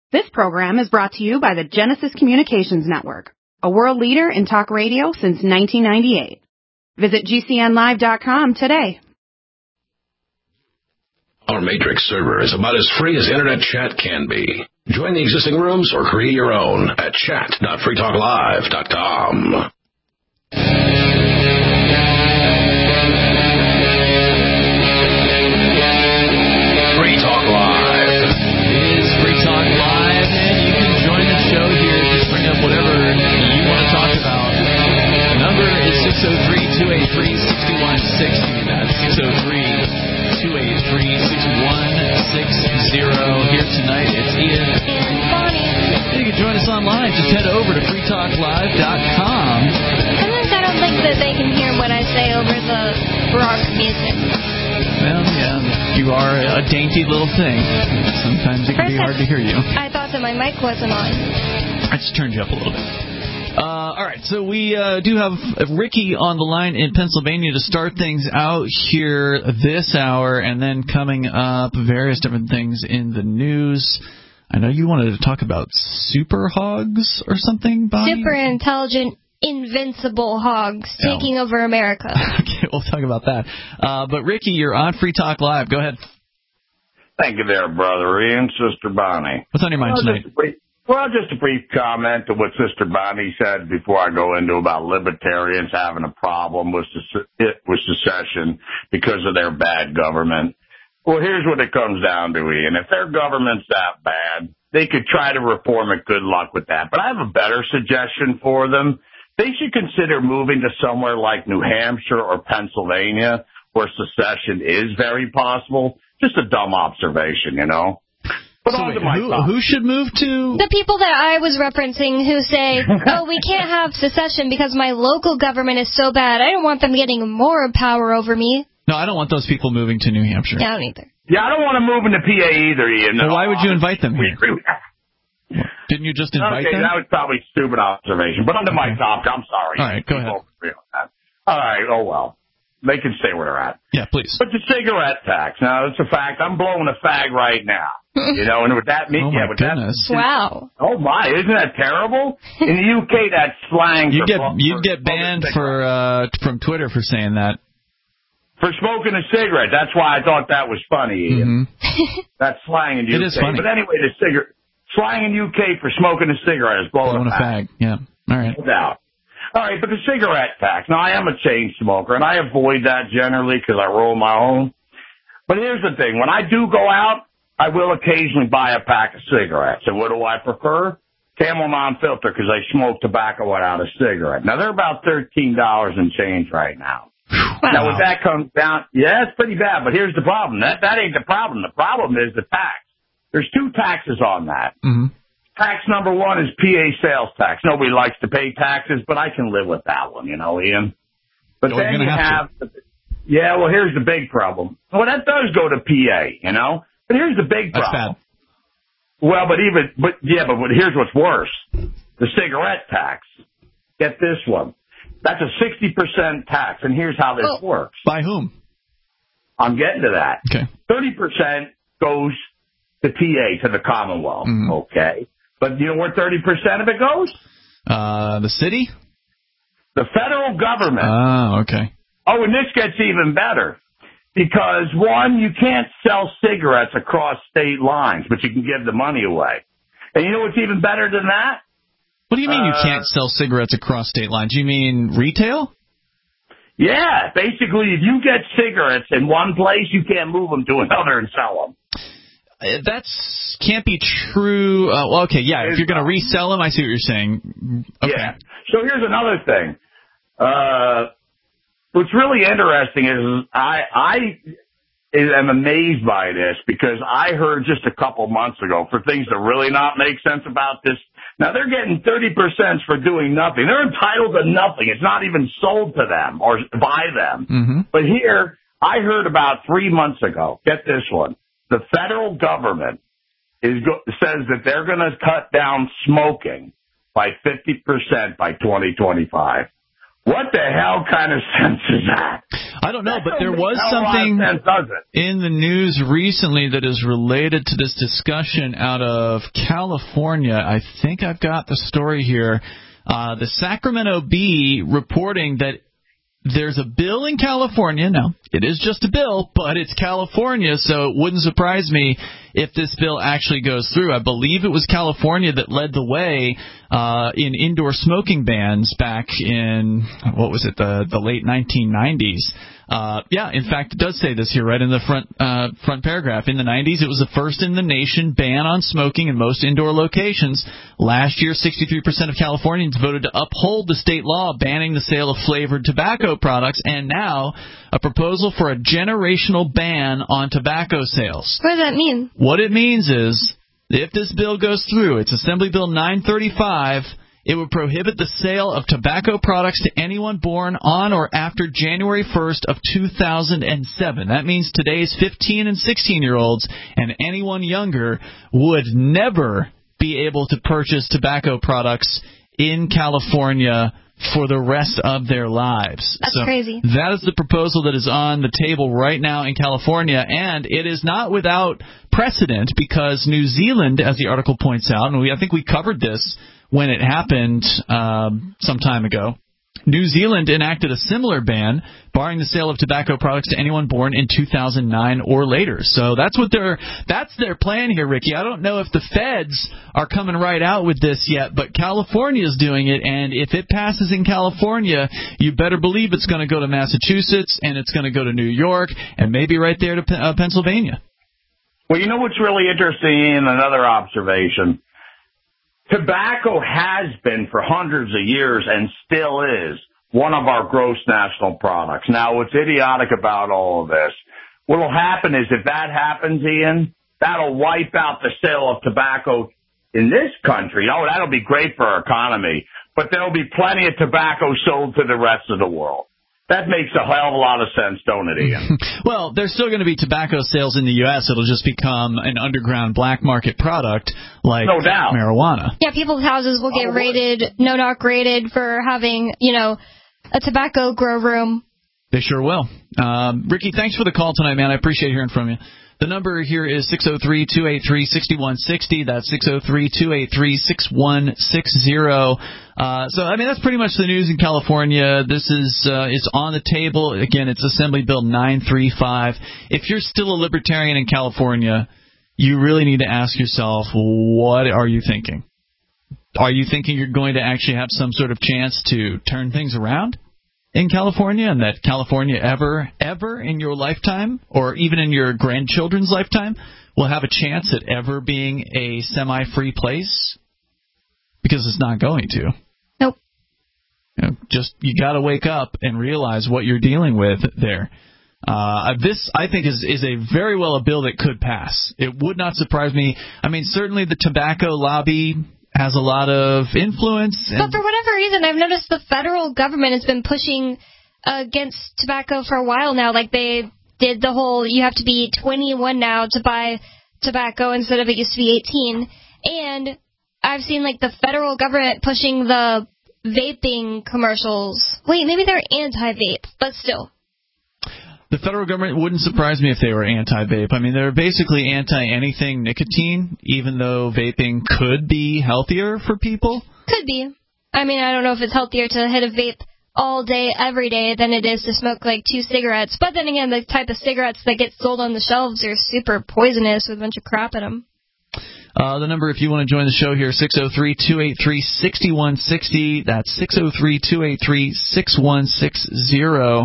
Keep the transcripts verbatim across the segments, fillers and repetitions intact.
This program is brought to you by the Genesis Communications Network, a world leader in talk radio since nineteen ninety-eight. Visit G C N live dot com today. Our Matrix server is about as free as internet chat can be. Join the existing rooms or create your own at chat dot free talk live dot com. Free Talk Live. It is Free Talk Live, and you can join the show here. Just bring up whatever you want to talk about. The number is six oh three, two eight three, six one six zero. That's six oh three, two eight three, six one six zero. Here tonight, it's Ian. And Bonnie. And you can join us online. Just head over to free talk live dot com. Sometimes I don't think that they can hear what I say over the rock music. Well, yeah, you are a dainty little thing. Sometimes it can First be hard I, to hear you. I thought that my mic wasn't on. I just turned you up a little bit. Uh, all right, so we uh, do have Ricky on the line in Pennsylvania to start things out here this hour, and then coming up, various different things in the news. I know you wanted to talk about super hogs or something, Bonnie? Super intelligent, invincible hogs Oh. taking over America. Okay, we'll talk about that. Uh, but, Ricky, you're on Free Talk Live. Go ahead. Thank you there, Brother Ian, Sister Bonnie. What's on your mind well, tonight? Just brief, well, just a brief comment to what Sister Bonnie said before I go into about libertarians having a problem with, with secession because of their bad government. Well, here's what it comes down to, Ian. If their government's that bad, they could try to reform it. Good luck with that. But I have a better suggestion for them. They should consider moving to somewhere like New Hampshire or Pennsylvania where secession is very possible. Just a dumb observation, you know. But So on wait, to my who, thoughts. who should move to... The people that I was referencing who say, oh, we can't have secession because my local government is so bad. I don't want them getting more power over me. No, I don't want those people moving to New Hampshire. Yeah, I don't either. Yeah, I don't want to move into P A either, Ian. Well, No, why would you invite them we here? agree with that. Didn't you just invite Okay, them? that was probably a stupid observation. But under my Okay. topic, I'm sorry. All right, go People ahead. agree on that. All right, oh well. They can stay where they're at. Yeah, please. But the cigarette tax, now it's a fact. I'm blowing a fag right now. You know, and with that mean, Oh, yeah, my with goodness. that. Wow. Oh my, isn't that terrible? In the U K, that's slang. You'd for, get, you'd for get banned for uh, from Twitter for saying that. for smoking a cigarette. That's why I thought that was funny, Ian. Mm-hmm. That's slang in U K. It is funny. But anyway, the cigarette slang in U K for smoking a cigarette is blowing, Blowing a a fag. fag. Yeah. All right. No doubt. All right, but the cigarette tax. Now, I am a chain smoker, and I avoid that generally because I roll my own. But here's the thing. When I do go out, I will occasionally buy a pack of cigarettes. And what do I prefer? Camel non-filter because I smoke tobacco without a cigarette. Now, they're about thirteen dollars and change right now. Wow. Now, when that comes down, yeah, it's pretty bad. But here's the problem. That, that ain't the problem. The problem is the tax. There's two taxes on that. Mm-hmm. Tax number one is P A sales tax. Nobody likes to pay taxes, but I can live with that one, you know, Ian. But Oh, then you're you gonna have, have yeah, well, here's the big problem. Well, that does go to P A, you know. But here's the big That's problem. bad. Well, but even, but yeah, but what, here's what's worse. The cigarette tax. Get this one. That's a sixty percent tax, and here's how this Oh. works. By whom? I'm getting to that. Okay. thirty percent goes to P A, to the Commonwealth, Mhm. okay? But you know where thirty percent of it goes? Uh, the city? The federal government. Oh, okay. Oh, and this gets even better. Because, one, you can't sell cigarettes across state lines, but you can give the money away. And you know what's even better than that? What do you mean you Uh, can't sell cigarettes across state lines? You mean retail? Yeah, basically, if you get cigarettes in one place, you can't move them to another and sell them. Uh, That's can't be true. Uh, well, okay, yeah. If you're going to resell them, I see what you're saying. Okay. Yeah. So here's another thing. Uh, what's really interesting is I I am amazed by this because I heard just a couple months ago for things that really not make sense about this. Now they're getting thirty percent for doing nothing. They're entitled to nothing. It's not even sold to them or by them. Mm-hmm. But here, I heard about three months ago. Get this one. The federal government is go- says that they're going to cut down smoking by fifty percent by twenty twenty-five. What the hell kind of sense is that? I don't know, That but there don't was make a lot of something sense, does it? in the news recently that is related to this discussion out of California. I think I've got the story here. Uh, the Sacramento Bee reporting that there's a bill in California. Now, it is just a bill, but it's California, so it wouldn't surprise me if this bill actually goes through. I believe it was California that led the way uh, in indoor smoking bans back in, what was it, the, the late nineteen nineties. Uh, yeah, in fact, it does say this here right in the front uh, front paragraph. In the nineties, it was the first in the nation ban on smoking in most indoor locations. Last year, sixty-three percent of Californians voted to uphold the state law banning the sale of flavored tobacco products, and now a proposal for a generational ban on tobacco sales. What does that mean? What it means is, if this bill goes through, it's Assembly Bill nine thirty-five, it would prohibit the sale of tobacco products to anyone born on or after January first of two thousand seven. That means today's fifteen and sixteen-year-olds and anyone younger would never be able to purchase tobacco products in California for the rest of their lives. That's so crazy. That is the proposal that is on the table right now in California, and it is not without precedent because New Zealand, as the article points out, and we, I think we covered this when it happened um, some time ago, New Zealand enacted a similar ban, barring the sale of tobacco products to anyone born in two thousand nine or later. So that's what their that's their plan here, Ricky. I don't know if the feds are coming right out with this yet, but California is doing it, and if it passes in California, you better believe it's going to go to Massachusetts, and it's going to go to New York, and maybe right there to uh, Pennsylvania. Well, you know what's really interesting, and another observation, tobacco has been for hundreds of years and still is one of our gross national products. Now, what's idiotic about all of this, what will happen is if that happens, Ian, that'll wipe out the sale of tobacco in this country. Oh, that'll be great for our economy, but there'll be plenty of tobacco sold to the rest of the world. That makes a hell of a lot of sense, don't it, Ian? Well, there's still going to be tobacco sales in the U S It'll just become an underground black market product like no doubt. marijuana. Yeah, people's houses will get Oh, raided, no-knock raided for having, you know, a tobacco grow room. They sure will. Um, Ricky, thanks for the call tonight, man. I appreciate hearing from you. The number here is six oh three, two eight three, six one six oh. That's six oh three, two eight three, six one six oh. Uh, so, I mean, that's pretty much the news in California. This is uh, it's on the table. Again, it's Assembly Bill nine thirty-five. If you're still a libertarian in California, you really need to ask yourself, what are you thinking? Are you thinking you're going to actually have some sort of chance to turn things around in California, and that California ever, ever in your lifetime, or even in your grandchildren's lifetime, will have a chance at ever being a semi-free place? Because it's not going to. Nope. You know, just, you got to wake up and realize what you're dealing with there. Uh, this, I think, is, is a very well a bill that could pass. It would not surprise me. I mean, certainly the tobacco lobby has a lot of influence. But for whatever reason, I've noticed the federal government has been pushing against tobacco for a while now. Like they did the whole, you have to be twenty-one now to buy tobacco instead of it used to be eighteen. And I've seen like the federal government pushing the vaping commercials. Wait, maybe they're anti-vape, but still. The federal government wouldn't surprise me if they were anti-vape. I mean, they're basically anti-anything nicotine, even though vaping could be healthier for people. Could be. I mean, I don't know if it's healthier to hit a vape all day, every day, than it is to smoke like two cigarettes. But then again, the type of cigarettes that get sold on the shelves are super poisonous with a bunch of crap in them. Uh, the number, if you want to join the show here, six oh three, two eight three, six one six oh. That's six oh three, two eight three, six one six oh.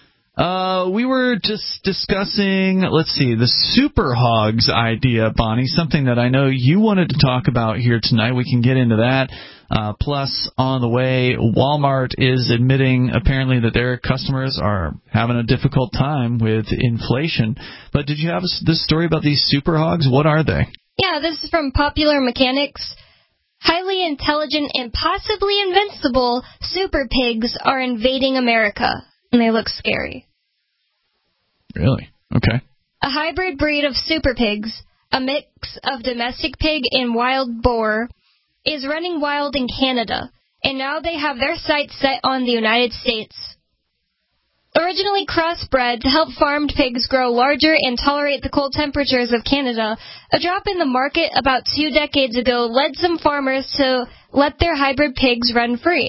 Uh, we were just discussing, let's see, the Super Hogs idea, Bonnie, something that I know you wanted to talk about here tonight. We can get into that. Uh, plus, on the way, Walmart is admitting apparently that their customers are having a difficult time with inflation. But did you have this story about these Super Hogs? What are they? Yeah, this is from Popular Mechanics. Highly intelligent and possibly invincible super pigs are invading America. And they look scary. Really? Okay. A hybrid breed of super pigs, a mix of domestic pig and wild boar, is running wild in Canada, and now they have their sights set on the United States. Originally crossbred to help farmed pigs grow larger and tolerate the cold temperatures of Canada, a drop in the market about two decades ago led some farmers to let their hybrid pigs run free.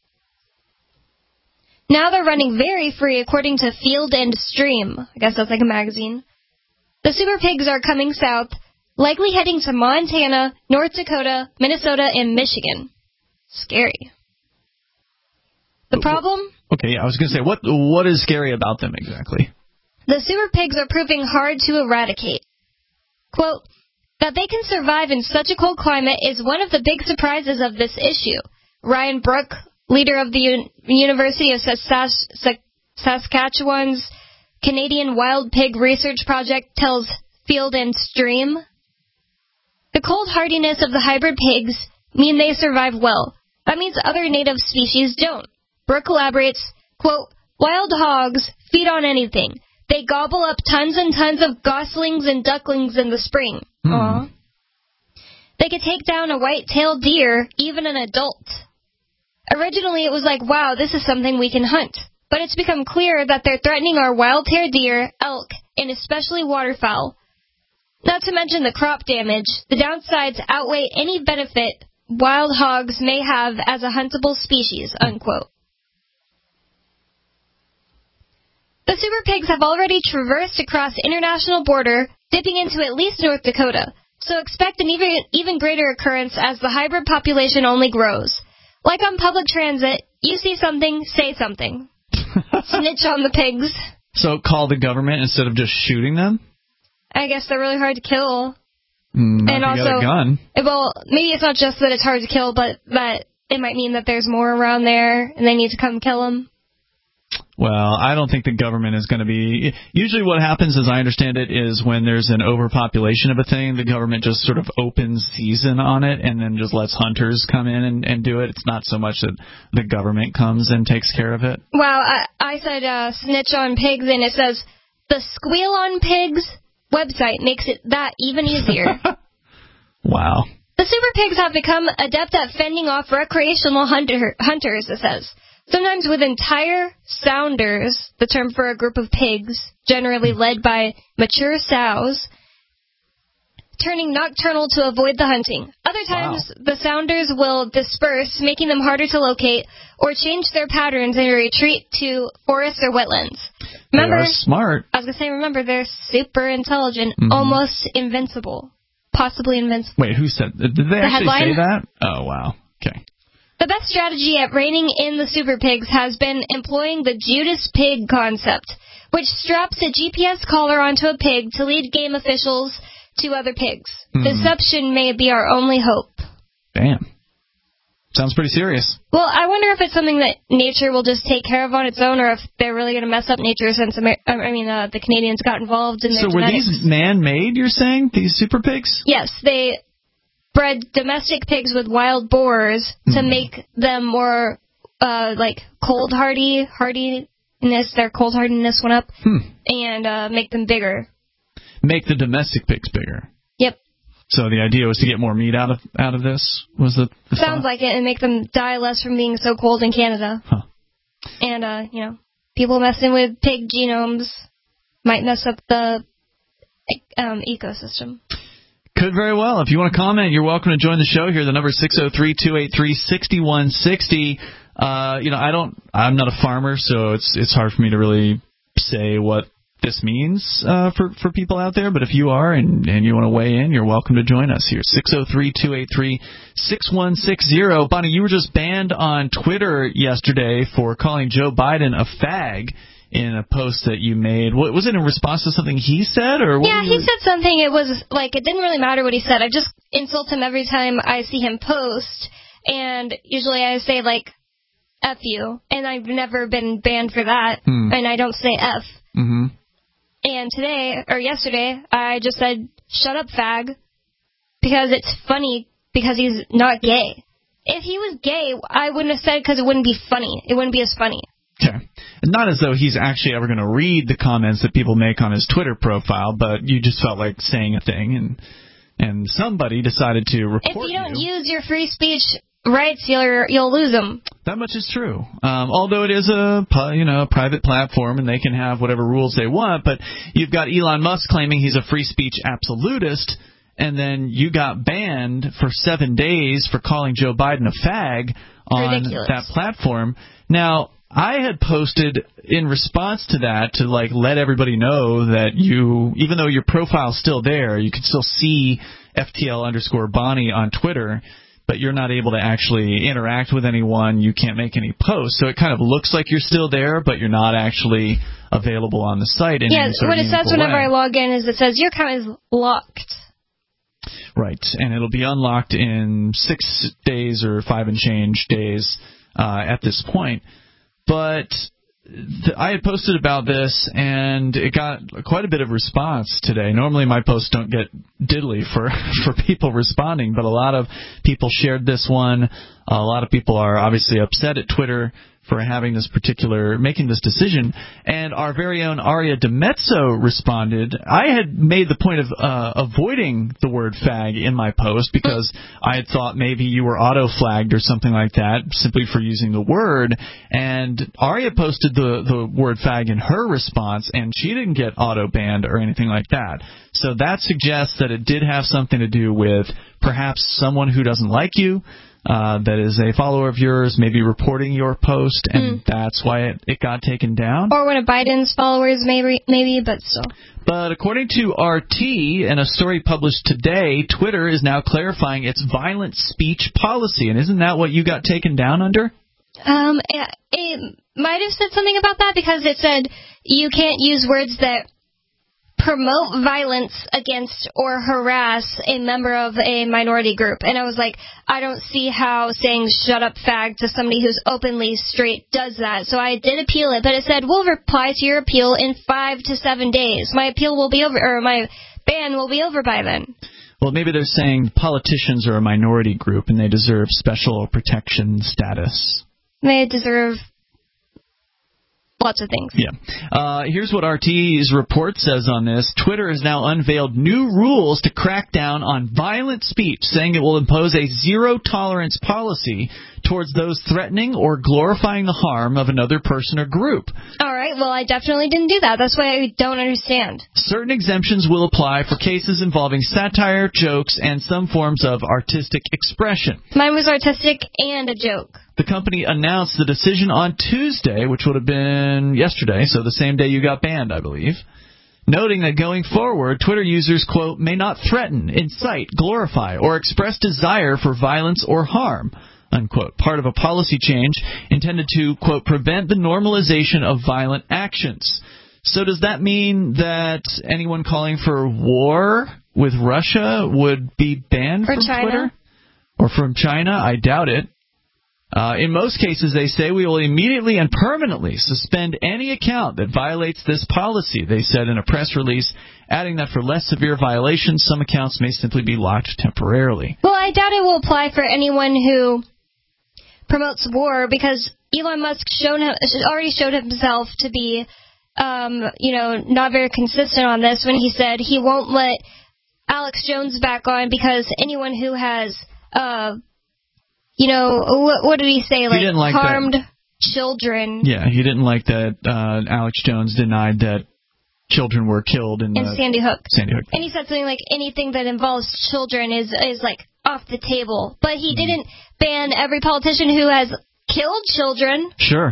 Now they're running very free, according to Field and Stream. I guess that's like a magazine. The super pigs are coming south, likely heading to Montana, North Dakota, Minnesota, and Michigan. Scary. The problem? Okay, I was going to say, what what is scary about them exactly? The super pigs are proving hard to eradicate. Quote, that they can survive in such a cold climate is one of the big surprises of this issue. Ryan Brook, leader of the Un- University of Sas- Sas- Saskatchewan's Canadian Wild Pig Research Project, tells Field and Stream. The cold hardiness of the hybrid pigs mean they survive well. That means other native species don't. Brooke elaborates, quote, wild hogs feed on anything. They gobble up tons and tons of goslings and ducklings in the spring. Hmm. Aww. They could take down a white-tailed deer, even an adult. Originally, it was like, wow, this is something we can hunt. But it's become clear that they're threatening our wild-tailed deer, elk, and especially waterfowl. Not to mention the crop damage, the downsides outweigh any benefit wild hogs may have as a huntable species, unquote. The super pigs have already traversed across the international border, dipping into at least North Dakota, so expect an even, even greater occurrence as the hybrid population only grows. Like on public transit, you see something, say something. Snitch on the pigs. So call the government instead of just shooting them? I guess they're really hard to kill. Mm, and also, got a gun. Well, maybe it's not just that it's hard to kill, but that it might mean that there's more around there and they need to come kill them. Well, I don't think the government is going to be... Usually what happens, as I understand it, is when there's an overpopulation of a thing, the government just sort of opens season on it and then just lets hunters come in and, and do it. It's not so much that the government comes and takes care of it. Well, I, I said uh, snitch on pigs, and it says the Squeal on Pigs website makes it that even easier. Wow. The super pigs have become adept at fending off recreational hunter, hunters, it says. Sometimes with entire sounders, the term for a group of pigs, generally led by mature sows, turning nocturnal to avoid the hunting. Other times, wow. the sounders will disperse, making them harder to locate, or change their patterns and retreat to forests or wetlands. Remember, they are smart. I was going to say, remember, they're super intelligent, mm-hmm. almost invincible, possibly invincible. Wait, who said, did they the actually headline? say that? Oh, wow. Okay. The best strategy at reining in the super pigs has been employing the Judas pig concept, which straps a G P S collar onto a pig to lead game officials to other pigs. Mm. Deception may be our only hope. Damn. Sounds pretty serious. Well, I wonder if it's something that nature will just take care of on its own, or if they're really going to mess up nature since Amer- I mean uh, the Canadians got involved in their so genetics. So were these man-made, you're saying, these super pigs? Yes, they bred domestic pigs with wild boars mm. to make them more, uh, like, cold hardy, hardiness, their cold hardiness went up, hmm. and uh, make them bigger. Make the domestic pigs bigger? Yep. So the idea was to get more meat out of out of this? Was the, the Sounds thought? like it, and make them die less from being so cold in Canada. Huh. And, uh, you know, people messing with pig genomes might mess up the um, ecosystem. Could very well. If you want to comment, you're welcome to join the show here. The number is six oh three, two eight three, six one six oh. Uh, you know, I don't, I'm not a farmer, so it's it's hard for me to really say what this means uh, for, for people out there. But if you are and, and you want to weigh in, you're welcome to join us here. six oh three, two eight three, six one six oh. Bonnie, you were just banned on Twitter yesterday for calling Joe Biden a fag in a post that you made. What, was it in response to something he said? Or what yeah, he said something. It was like, it didn't really matter what he said. I just insult him every time I see him post. And usually I say, like, F you. And I've never been banned for that. Hmm. And I don't say F. Mm-hmm. And today, or yesterday, I just said, shut up, fag. Because it's funny because he's not gay. If he was gay, I wouldn't have said it because it wouldn't be funny. It wouldn't be as funny. Okay. Not as though he's actually ever going to read the comments that people make on his Twitter profile, but you just felt like saying a thing, and and somebody decided to report you. If you don't you. use your free speech rights, you'll, you'll lose them. That much is true. Um, although it is a you know a private platform and they can have whatever rules they want, but you've got Elon Musk claiming he's a free speech absolutist, and then you got banned for seven days for calling Joe Biden a fag on Ridiculous. that platform. Now, I had posted in response to that to like let everybody know that you, even though your profile's still there, you can still see F T L underscore Bonnie on Twitter, but you're not able to actually interact with anyone. You can't make any posts. So it kind of looks like you're still there, but you're not actually available on the site. In yeah, any sort what of it says meaningful whenever way. I log in is it says your account is locked. Right, and it'll be unlocked in six days or five and change days uh, at this point. But th- I had posted about this, and it got quite a bit of response today. Normally my posts don't get diddly for, for people responding, but a lot of people shared this one. A lot of people are obviously upset at Twitter for having this particular, making this decision. And our very own Aria DeMezzo responded. I had made the point of uh, avoiding the word fag in my post because I had thought maybe you were auto-flagged or something like that simply for using the word. And Aria posted the, the word fag in her response, and she didn't get auto-banned or anything like that. So that suggests that it did have something to do with perhaps someone who doesn't like you, Uh, that is a follower of yours, maybe reporting your post, and mm. that's why it, it got taken down. Or one of Biden's followers, maybe, maybe, but still. But according to R T and a story published today, Twitter is now clarifying its violent speech policy. And isn't that what you got taken down under? Um, it, it might have said something about that because it said you can't use words that promote violence against or harass a member of a minority group. And I was like, I don't see how saying shut up fag to somebody who's openly straight does that. So I did appeal it, but it said we'll reply to your appeal in five to seven days. My appeal will be over, or my ban will be over by then. Well, maybe they're saying politicians are a minority group and they deserve special protection status. They deserve lots of things. Yeah. Uh, here's what R T's report says on this. Twitter has now unveiled new rules to crack down on violent speech, saying it will impose a zero-tolerance policy towards those threatening or glorifying the harm of another person or group. All right. Well, I definitely didn't do that. That's why I don't understand. Certain exemptions will apply for cases involving satire, jokes, and some forms of artistic expression. Mine was artistic and a joke. The company announced the decision on Tuesday, which would have been yesterday, so the same day you got banned, I believe, noting that going forward, Twitter users, quote, may not threaten, incite, glorify, or express desire for violence or harm, unquote, part of a policy change intended to, quote, prevent the normalization of violent actions. So does that mean that anyone calling for war with Russia would be banned from China? Twitter? Or from China? I doubt it. Uh, in most cases, they say we will immediately and permanently suspend any account that violates this policy, they said in a press release, adding that for less severe violations, some accounts may simply be locked temporarily. Well, I doubt it will apply for anyone who promotes war because Elon Musk shown, already showed himself to be, um, you know, not very consistent on this when he said he won't let Alex Jones back on because anyone who has... Uh, You know, what, what did he say? Like, he like harmed that. children. Yeah, he didn't like that uh, Alex Jones denied that children were killed in, in the, Sandy Hook. Sandy Hook. And he said something like anything that involves children is, is like, off the table. But he mm. didn't ban every politician who has killed children. Sure.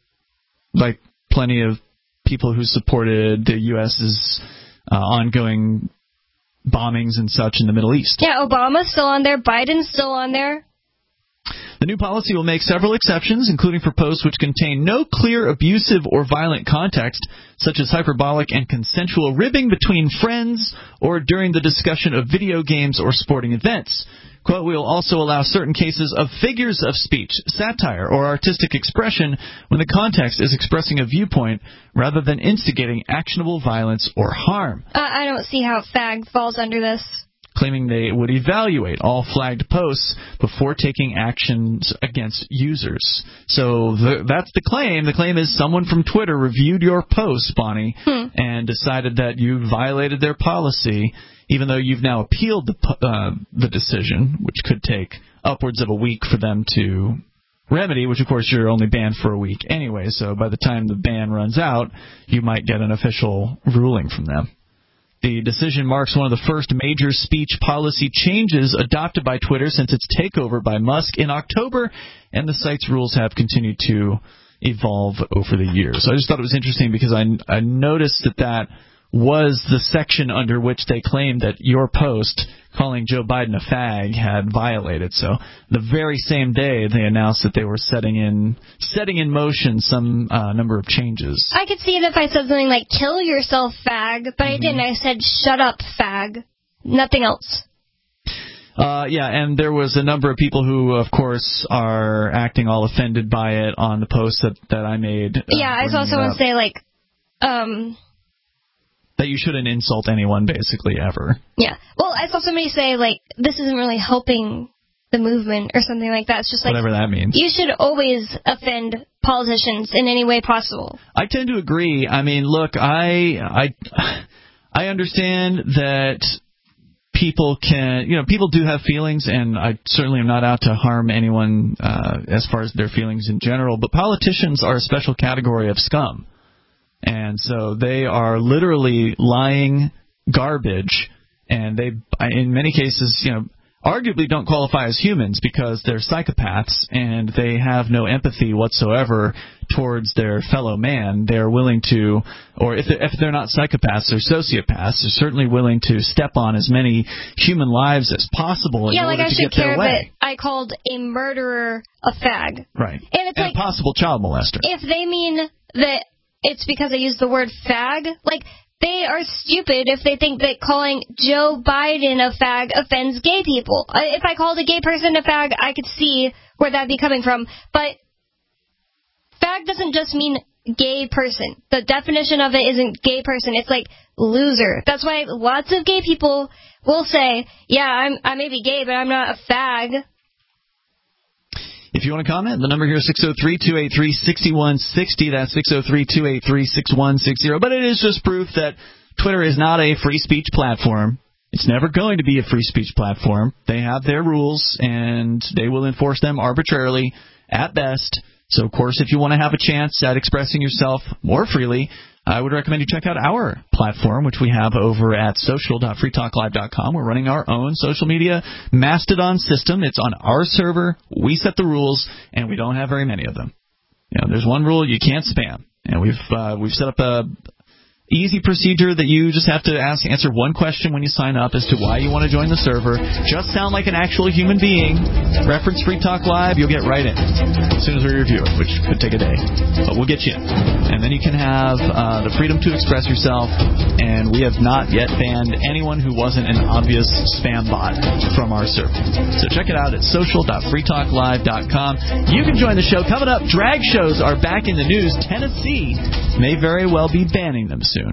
Like plenty of people who supported the U S's uh, ongoing bombings and such in the Middle East. Yeah, Obama's still on there. Biden's still on there. The new policy will make several exceptions, including for posts which contain no clear abusive or violent context, such as hyperbolic and consensual ribbing between friends or during the discussion of video games or sporting events. Quote, we will also allow certain cases of figures of speech, satire, or artistic expression when the context is expressing a viewpoint rather than instigating actionable violence or harm. Uh, I don't see how fag falls under this. Claiming they would evaluate all flagged posts before taking actions against users. So the, that's the claim. The claim is someone from Twitter reviewed your post, Bonnie, hmm. and decided that you violated their policy, even though you've now appealed the uh, the decision, which could take upwards of a week for them to remedy, which, of course, you're only banned for a week anyway. So by the time the ban runs out, you might get an official ruling from them. The decision marks one of the first major speech policy changes adopted by Twitter since its takeover by Musk in October, and the site's rules have continued to evolve over the years. So I just thought it was interesting because I, I noticed that that was the section under which they claimed that your post calling Joe Biden a fag had violated. So the very same day they announced that they were setting in setting in motion some uh, number of changes. I could see it if I said something like, kill yourself, fag, but mm-hmm. I didn't. I said, shut up, fag. Nothing else. Uh, yeah, and there was a number of people who, of course, are acting all offended by it on the post that, that I made. Uh, yeah, I also want to say, like, um... that you shouldn't insult anyone, basically, ever. Yeah. Well, I saw somebody say, like, this isn't really helping the movement or something like that. It's just like... whatever that means. You should always offend politicians in any way possible. I tend to agree. I mean, look, I I, I understand that people can... You know, people do have feelings, and I certainly am not out to harm anyone uh, as far as their feelings in general, but politicians are a special category of scum. And so they are literally lying garbage, and they, in many cases, you know, arguably don't qualify as humans because they're psychopaths and they have no empathy whatsoever towards their fellow man. They're willing to, or if they're, if they're not psychopaths, they're sociopaths. They're certainly willing to step on as many human lives as possible in yeah, order like I to should get their care way. That I called a murderer a fag. Right. And it's and like, a possible child molester. If they mean that it's because I used the word fag, like, they are stupid if they think that calling Joe Biden a fag offends gay people. If I called a gay person a fag, I could see where that'd be coming from. But fag doesn't just mean gay person. The definition of it isn't gay person. It's like loser. That's why lots of gay people will say, yeah, I'm, I may be gay, but I'm not a fag. If you want to comment, the number here is six oh three, two eight three, six one six oh. That's six oh three, two eight three, six one six oh. But it is just proof that Twitter is not a free speech platform. It's never going to be a free speech platform. They have their rules, and they will enforce them arbitrarily at best. So, of course, if you want to have a chance at expressing yourself more freely, I would recommend you check out our platform, which we have over at social dot free talk live dot com. We're running our own social media Mastodon system. It's on our server. We set the rules, and we don't have very many of them. You know, there's one rule: you can't spam. And we've uh, we've set up a easy procedure that you just have to ask, answer one question when you sign up as to why you want to join the server. Just sound like an actual human being. Reference Free Talk Live, you'll get right in as soon as we review it, which could take a day. But we'll get you in. And then you can have uh, the freedom to express yourself, and we have not yet banned anyone who wasn't an obvious spam bot from our server. So check it out at social dot free talk live dot com. You can join the show. Coming up, drag shows are back in the news. Tennessee may very well be banning them soon.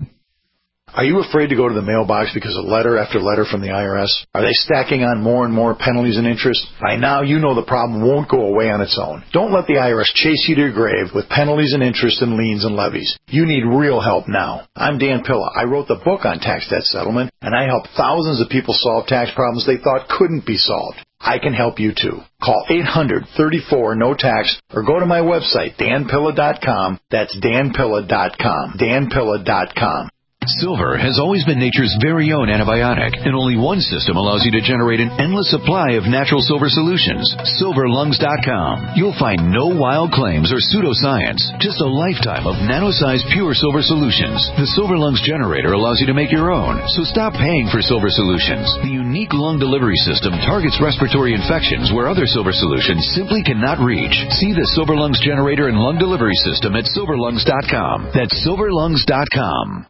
Are you afraid to go to the mailbox because of letter after letter from the I R S? Are they stacking on more and more penalties and interest? By now, you know the problem won't go away on its own. Don't let the I R S chase you to your grave with penalties and interest and liens and levies. You need real help now. I'm Dan Pilla. I wrote the book on tax debt settlement, and I helped thousands of people solve tax problems they thought couldn't be solved. I can help you too. Call eight hundred, thirty-four, no tax or go to my website, dan pilla dot com. That's dan pilla dot com. dan pilla dot com. Silver has always been nature's very own antibiotic, and only one system allows you to generate an endless supply of natural silver solutions. silver lungs dot com. You'll find no wild claims or pseudoscience, just a lifetime of nano-sized pure silver solutions. The Silver Lungs generator allows you to make your own, so stop paying for silver solutions. The unique lung delivery system targets respiratory infections where other silver solutions simply cannot reach. See the Silver Lungs generator and lung delivery system at silver lungs dot com. That's silver lungs dot com.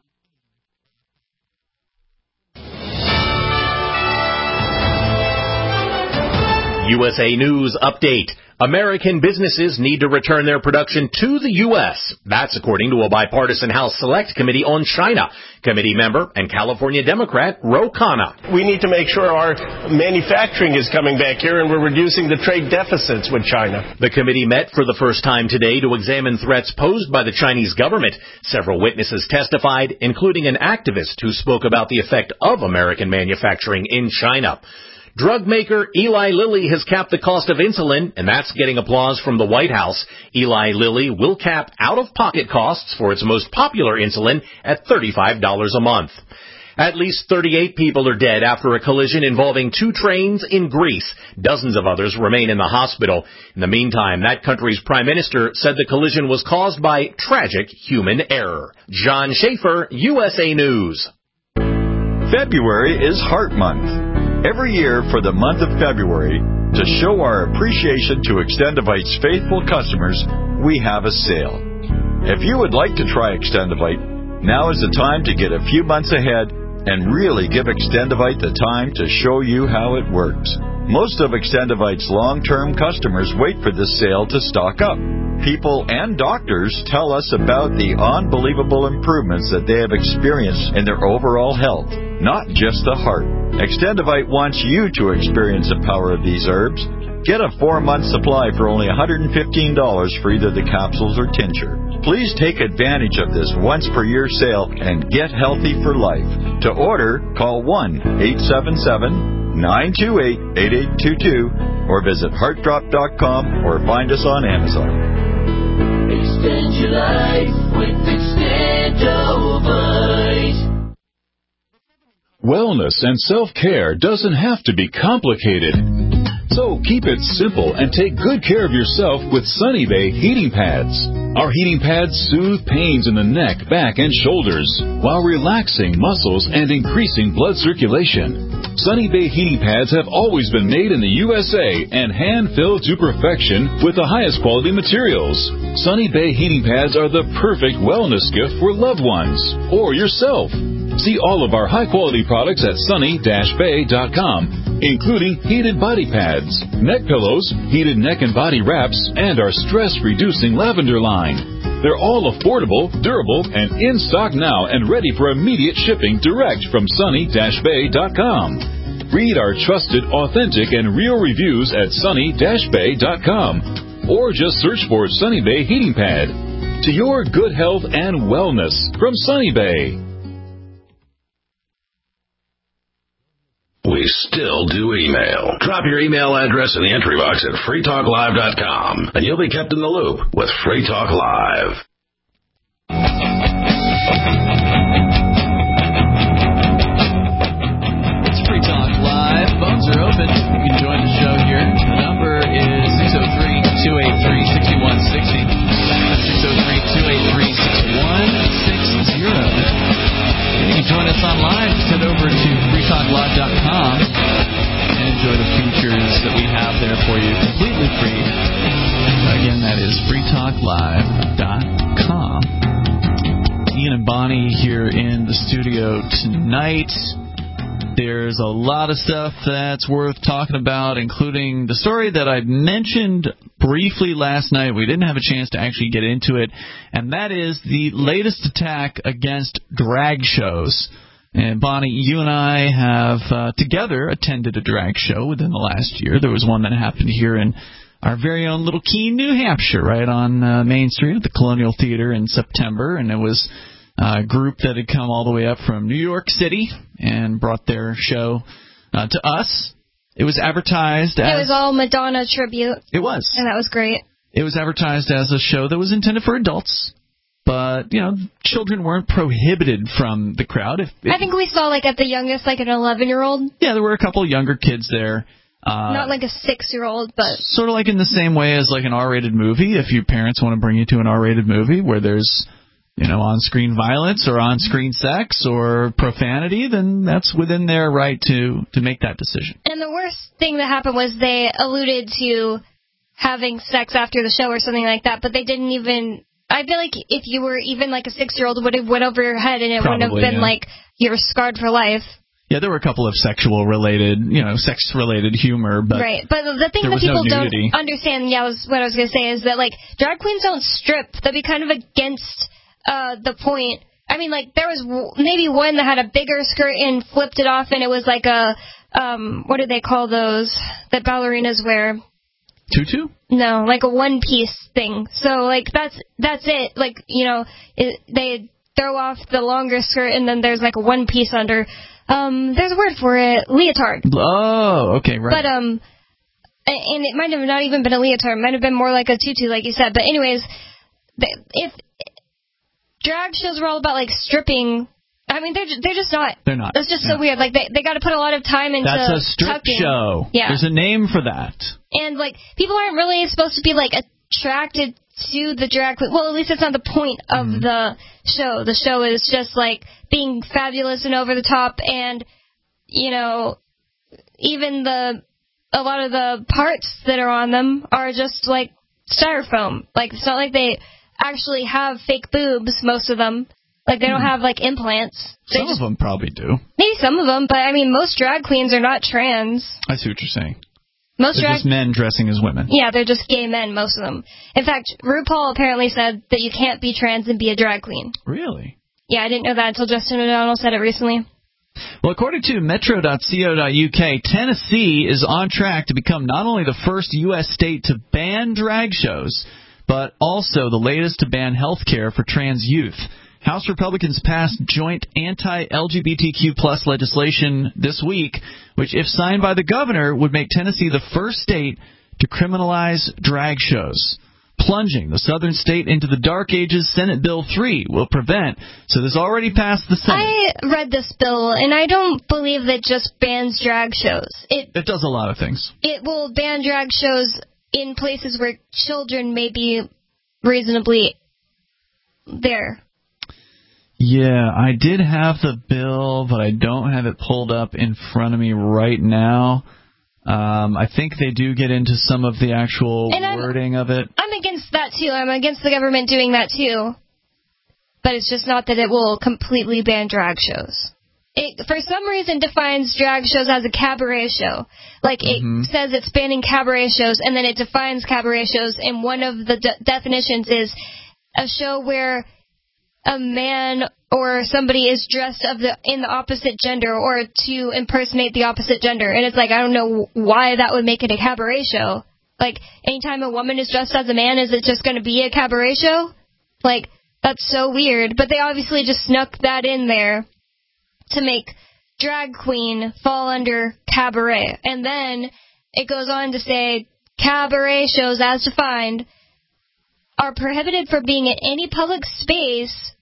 U S A News Update. American businesses need to return their production to the U S. That's according to a bipartisan House Select Committee on China. Committee member and California Democrat Ro Khanna. We need to make sure our manufacturing is coming back here and we're reducing the trade deficits with China. The committee met for the first time today to examine threats posed by the Chinese government. Several witnesses testified, including an activist who spoke about the effect of American manufacturing in China. Drug maker Eli Lilly has capped the cost of insulin, and that's getting applause from the White House. Eli Lilly will cap out-of-pocket costs for its most popular insulin at thirty-five dollars a month. At least thirty-eight people are dead after a collision involving two trains in Greece. Dozens of others remain in the hospital. In the meantime, that country's prime minister said the collision was caused by tragic human error. John Schaefer, U S A News. February is Heart Month. Every year for the month of February, to show our appreciation to Extendivite's faithful customers, we have a sale. If you would like to try Extendivite, now is the time to get a few months ahead and really give Extendivite the time to show you how it works. Most of Extendivite's long-term customers wait for this sale to stock up. People and doctors tell us about the unbelievable improvements that they have experienced in their overall health, not just the heart. Extendivite wants you to experience the power of these herbs. Get a four-month supply for only one hundred fifteen dollars for either the capsules or tincture. Please take advantage of this once-per-year sale and get healthy for life. To order, call one eight seven seven, nine two eight, eight eight two two or visit heart drop dot com or find us on Amazon. Extend your life with Extendivite. Wellness and self-care doesn't have to be complicated. So keep it simple and take good care of yourself with Sunny Bay heating pads. Our heating pads soothe pains in the neck, back, and shoulders while relaxing muscles and increasing blood circulation. Sunny Bay heating pads have always been made in the U S A and hand-filled to perfection with the highest quality materials. Sunny Bay heating pads are the perfect wellness gift for loved ones or yourself. See all of our high-quality products at sunny dash bay dot com, including heated body pads, neck pillows, heated neck and body wraps, and our stress-reducing lavender line. They're all affordable, durable, and in stock now and ready for immediate shipping direct from sunny dash bay dot com. Read our trusted, authentic, and real reviews at sunny dash bay dot com or just search for Sunny Bay Heating Pad. To your good health and wellness from Sunny Bay. We still do email. Drop your email address in the entry box at free talk live dot com, and you'll be kept in the loop with Free Talk Live. It's Free Talk Live. Phones are open. You can join the show here. The number is six oh three, two eight three, six one six oh. That's six oh three, two eight three, six one six oh. You can join us online. Just head over to free talk live dot com and enjoy the features that we have there for you completely free. Again, that is free talk live dot com. Ian and Bonnie here in the studio tonight. There's a lot of stuff that's worth talking about, including the story that I mentioned briefly last night. We didn't have a chance to actually get into it, and that is the latest attack against drag shows. And Bonnie, you and I have uh, together attended a drag show within the last year. There was one that happened here in our very own little Keene, New Hampshire, right on uh, Main Street at the Colonial Theater in September, and it was a group that had come all the way up from New York City and brought their show uh, to us. It was advertised as... It was all Madonna tribute. It was. And that was great. It was advertised as a show that was intended for adults, but, you know, children weren't prohibited from the crowd. If, if, I think we saw, like, at the youngest, like, an eleven-year-old. Yeah, there were a couple of younger kids there. Uh, Not like a six-year-old, but... Sort of like in the same way as, like, an R-rated movie. If your parents want to bring you to an R-rated movie where there's... you know, on-screen violence or on-screen sex or profanity, then that's within their right to, to make that decision. And the worst thing that happened was they alluded to having sex after the show or something like that, but they didn't even... I feel like if you were even like a six-year-old, it would have went over your head and it Probably, wouldn't have been yeah. like you're scarred for life. Yeah, there were a couple of sexual-related, you know, sex-related humor, but right. But the thing that people no don't understand, yeah, was what I was going to say is that, like, drag queens don't strip. That'd be kind of against... Uh, the point. I mean, like, there was w- maybe one that had a bigger skirt and flipped it off, and it was like a, um, what do they call those that ballerinas wear? Tutu? No, like a one-piece thing. So, like, that's that's it. Like, you know, it, they throw off the longer skirt, and then there's like a one-piece under. Um, there's a word for it, leotard. Oh, okay, right. But, um, and it might have not even been a leotard. It might have been more like a tutu, like you said. But anyways, if drag shows were all about, like, stripping, I mean, they're they're just not. They're not. That's just yeah. so weird. Like, they they got to put a lot of time into That's a strip tucking. show. Yeah. There's a name for that. And, like, people aren't really supposed to be, like, attracted to the drag queen. Well, at least that's not the point of mm-hmm. the show. The show is just, like, being fabulous and over the top, and, you know, even the, a lot of the parts that are on them are just, like, styrofoam. Like, it's not like they actually have fake boobs, most of them. Like, they don't have, like, implants. They some just, of them probably do. Maybe some of them, but, I mean, most drag queens are not trans. I see what you're saying. Most they're drag- just men dressing as women. Yeah, they're just gay men, most of them. In fact, RuPaul apparently said that you can't be trans and be a drag queen. Really? Yeah, I didn't know that until Justin O'Donnell said it recently. Well, according to metro dot co dot U K, Tennessee is on track to become not only the first U S state to ban drag shows, but also the latest to ban health care for trans youth. House Republicans passed joint anti-L G B T Q plus legislation this week, which, if signed by the governor, would make Tennessee the first state to criminalize drag shows. Plunging the southern state into the dark ages, Senate Bill three will prevent. So this already passed the Senate. I read this bill, and I don't believe that just bans drag shows. It, it does a lot of things. It will ban drag shows in places where children may be reasonably there. Yeah, I did have the bill, but I don't have it pulled up in front of me right now. Um, I think they do get into some of the actual and wording I'm, of it. I'm against that, too. I'm against the government doing that, too. But it's just not that it will completely ban drag shows. It, for some reason, defines drag shows as a cabaret show. Like, mm-hmm. it says it's banning cabaret shows, and then it defines cabaret shows, and one of the de- definitions is a show where a man or somebody is dressed of the in the opposite gender or to impersonate the opposite gender. And it's like, I don't know why that would make it a cabaret show. Like, anytime a woman is dressed as a man, is it just going to be a cabaret show? Like, that's so weird. But they obviously just snuck that in there to make drag queen fall under cabaret. And then it goes on to say, cabaret shows as defined are prohibited from being in any public space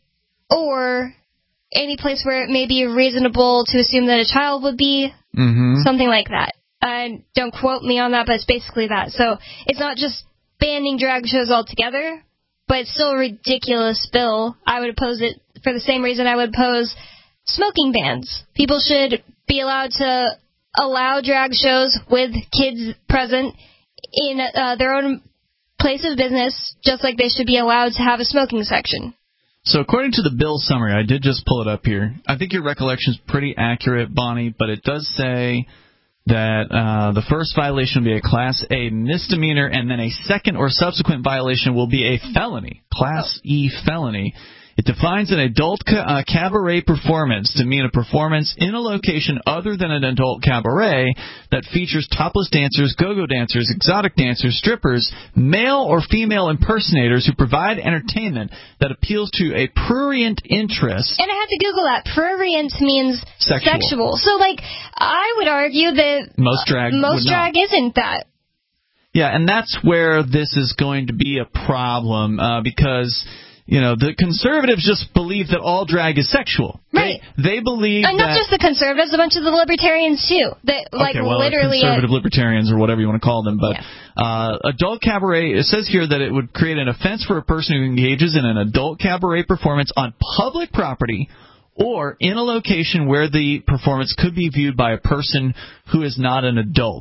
or any place where it may be reasonable to assume that a child would be, mm-hmm. something like that. Uh, don't quote me on that, but it's basically that. So it's not just banning drag shows altogether, but it's still a ridiculous bill. I would oppose it for the same reason I would oppose smoking bans. People should be allowed to allow drag shows with kids present in uh, their own place of business, just like they should be allowed to have a smoking section. So according to the bill summary, I did just pull it up here. I think your recollection is pretty accurate, Bonnie, but it does say that uh, the first violation will be a Class A misdemeanor, and then a second or subsequent violation will be a felony, Class E felony. It defines an adult ca- uh, cabaret performance to mean a performance in a location other than an adult cabaret that features topless dancers, go-go dancers, exotic dancers, strippers, male or female impersonators who provide entertainment that appeals to a prurient interest. And I had to Google that. Prurient means sexual. sexual. So, like, I would argue that most drag, uh, most drag isn't that. Yeah, and that's where this is going to be a problem uh, because... You know, the conservatives just believe that all drag is sexual. Right. They, they believe and not that... just the conservatives, a bunch of the libertarians, too. That, like, okay, well, literally conservative a... libertarians or whatever you want to call them. But yeah. uh, adult cabaret, it says here that it would create an offense for a person who engages in an adult cabaret performance on public property or in a location where the performance could be viewed by a person who is not an adult.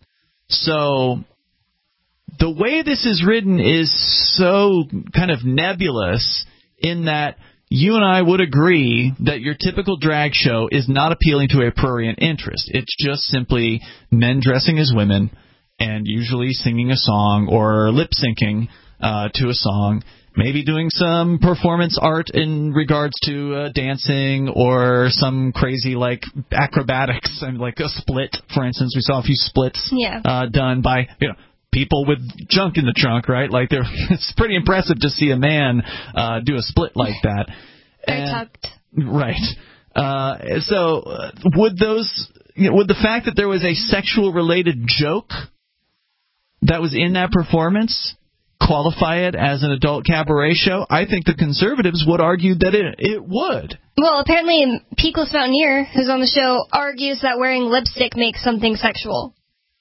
So... the way this is written is so kind of nebulous in that you and I would agree that your typical drag show is not appealing to a prurient interest. It's just simply men dressing as women and usually singing a song or lip-syncing uh, to a song, maybe doing some performance art in regards to uh, dancing or some crazy, like, acrobatics, and like a split, for instance. We saw a few splits yeah. uh, done by, you know, people with junk in the trunk, right? Like, they're, it's pretty impressive to see a man uh, do a split like that. Very and, tucked. Right. Uh, so uh, would those, you know, would the fact that there was a sexual related joke that was in that performance qualify it as an adult cabaret show? I think the conservatives would argue that it it would. Well, apparently Peakless Mountaineer, who's on the show, argues that wearing lipstick makes something sexual.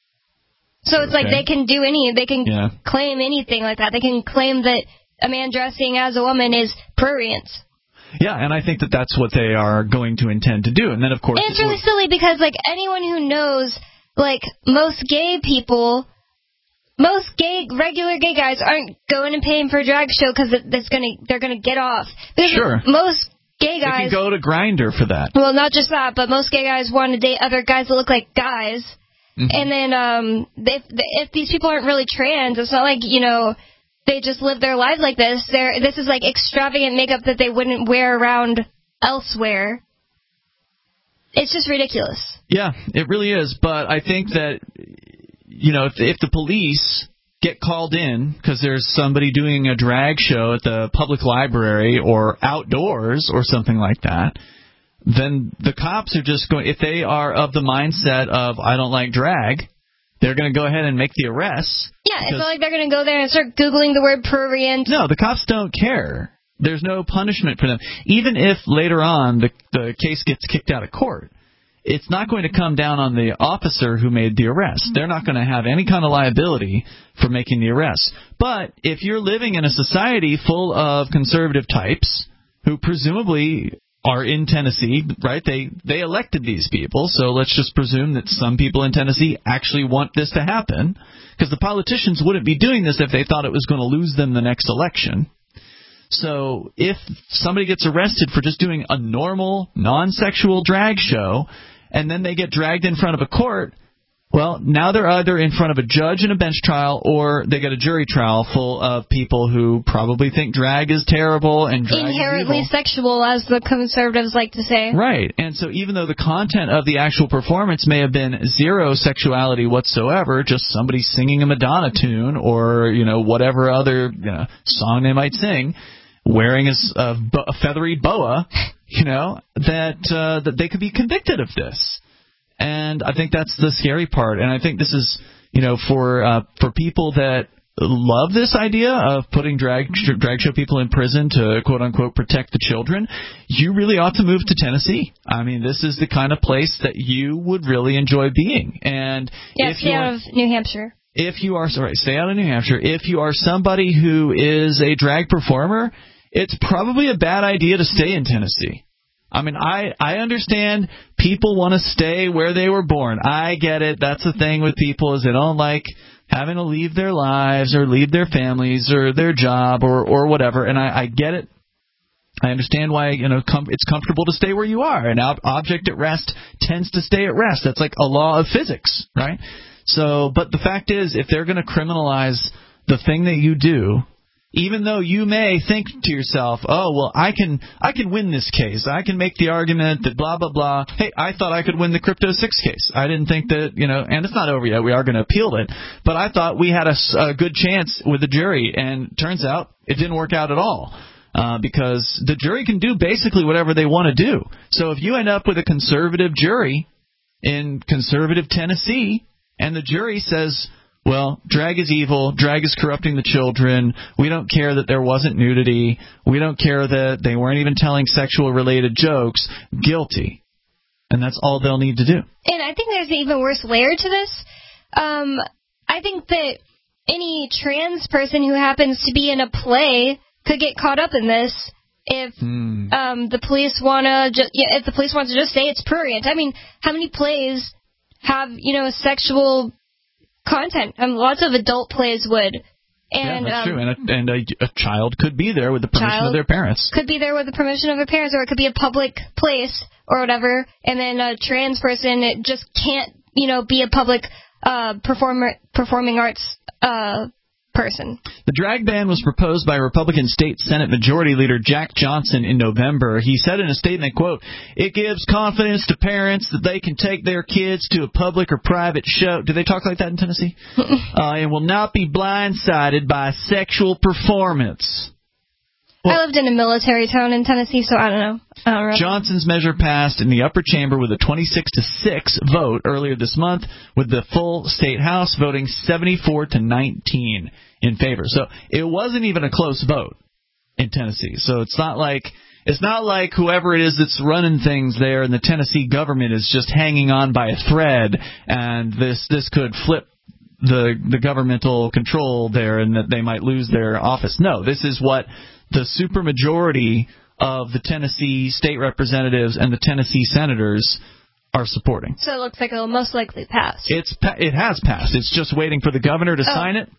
So it's okay. Like they can do any, they can yeah. claim anything like that. They can claim that a man dressing as a woman is prurient. Yeah, and I think that that's what they are going to intend to do. And then, of course... And it's really silly because, like, anyone who knows, like, most gay people... Most gay, regular gay guys aren't going and paying for a drag show because that's gonna, they're going to get off. Because sure. Most gay guys... They can go to Grindr for that. Well, not just that, but most gay guys want to date other guys that look like guys. Mm-hmm. And then um, if, if these people aren't really trans, it's not like, you know, they just live their lives like this. They're, this is like extravagant makeup that they wouldn't wear around elsewhere. It's just ridiculous. Yeah, it really is. But I think that... You know, if, if the police get called in because there's somebody doing a drag show at the public library or outdoors or something like that, then the cops are just going, if they are of the mindset of, I don't like drag, they're going to go ahead and make the arrests. Yeah, it's not like they're going to go there and start Googling the word prurient. No, the cops don't care. There's no punishment for them. Even if later on the, the case gets kicked out of court. It's not going to come down on the officer who made the arrest. They're not going to have any kind of liability for making the arrest. But if you're living in a society full of conservative types who presumably are in Tennessee, right? They they elected these people, so let's just presume that some people in Tennessee actually want this to happen, because the politicians wouldn't be doing this if they thought it was going to lose them the next election. So if somebody gets arrested for just doing a normal, non-sexual drag show, and then they get dragged in front of a court, well, now they're either in front of a judge in a bench trial, or they get a jury trial full of people who probably think drag is terrible and drag inherently is evil. Sexual, as the conservatives like to say. Right. And so even though the content of the actual performance may have been zero sexuality whatsoever, just somebody singing a Madonna tune or, you know, whatever other you know, song they might sing, wearing a, a, a feathery boa, you know, that uh, that they could be convicted of this. And I think that's the scary part. And I think this is, you know, for uh, for people that love this idea of putting drag drag show people in prison to, quote unquote, protect the children, you really ought to move to Tennessee. I mean, this is the kind of place that you would really enjoy being. And yeah, if stay out of New Hampshire. If you are sorry, stay out of New Hampshire. If you are somebody who is a drag performer, it's probably a bad idea to stay in Tennessee. I mean, I, I understand people want to stay where they were born. I get it. That's the thing with people, is they don't like having to leave their lives or leave their families or their job or, or whatever. And I, I get it. I understand why, you know, com- it's comfortable to stay where you are. An ob- object at rest tends to stay at rest. That's like a law of physics, right? So, but the fact is, if they're going to criminalize the thing that you do, even though you may think to yourself, oh, well, I can I can win this case. I can make the argument that blah, blah, blah. Hey, I thought I could win the Crypto six case. I didn't think that, you know, and it's not over yet. We are going to appeal it. But I thought we had a, a good chance with the jury, and turns out it didn't work out at all. Uh, because the jury can do basically whatever they want to do. So if you end up with a conservative jury in conservative Tennessee, and the jury says, well, drag is evil, drag is corrupting the children, we don't care that there wasn't nudity, we don't care that they weren't even telling sexual-related jokes, guilty. And that's all they'll need to do. And I think there's an even worse layer to this. Um, I think that any trans person who happens to be in a play could get caught up in this if hmm. um, the police want to ju- yeah, if the police want to just say it's prurient. I mean, how many plays have, you know, sexual content? Um, lots of adult plays would. And, yeah, that's um, true. And, a, and a, a child could be there with the permission of their parents. Could be there with the permission of their parents, or it could be a public place or whatever. And then a trans person it just can't, you know, be a public uh, performer, performing arts uh, person. The drag ban was proposed by Republican State Senate Majority Leader Jack Johnson in November. He said in a statement, quote, "It gives confidence to parents that they can take their kids to a public or private show." Do they talk like that in Tennessee? uh, and will not be blindsided by sexual performance. Well, I lived in a military town in Tennessee, so I don't know. I don't know. Johnson's measure passed in the upper chamber with a twenty-six to six vote earlier this month, with the full state house voting seventy-four to nineteen in favor. So it wasn't even a close vote in Tennessee. So it's not like it's not like whoever it is that's running things there in the Tennessee government is just hanging on by a thread, and this this could flip the the governmental control there, and that they might lose their office. No, this is what the supermajority of the Tennessee state representatives and the Tennessee senators are supporting. So it looks like it'll most likely pass. It's it has passed. It's just waiting for the governor to oh. sign it,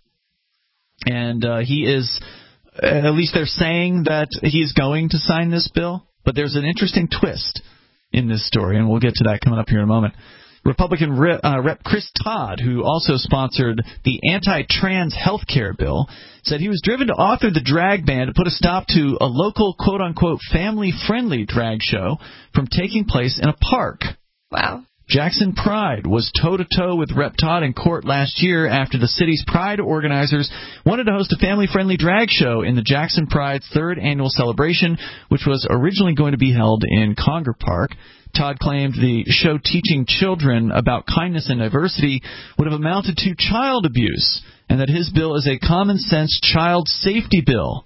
and uh, he is. At least they're saying that he's going to sign this bill. But there's an interesting twist in this story, and we'll get to that coming up here in a moment. Republican Rep, uh, Rep Chris Todd, who also sponsored the anti-trans health care bill, said he was driven to author the drag ban to put a stop to a local quote-unquote family-friendly drag show from taking place in a park. Wow. Jackson Pride was toe-to-toe with Rep Todd in court last year after the city's Pride organizers wanted to host a family-friendly drag show in the Jackson Pride's third annual celebration, which was originally going to be held in Conger Park. Todd claimed the show teaching children about kindness and diversity would have amounted to child abuse, and that his bill is a common-sense child safety bill.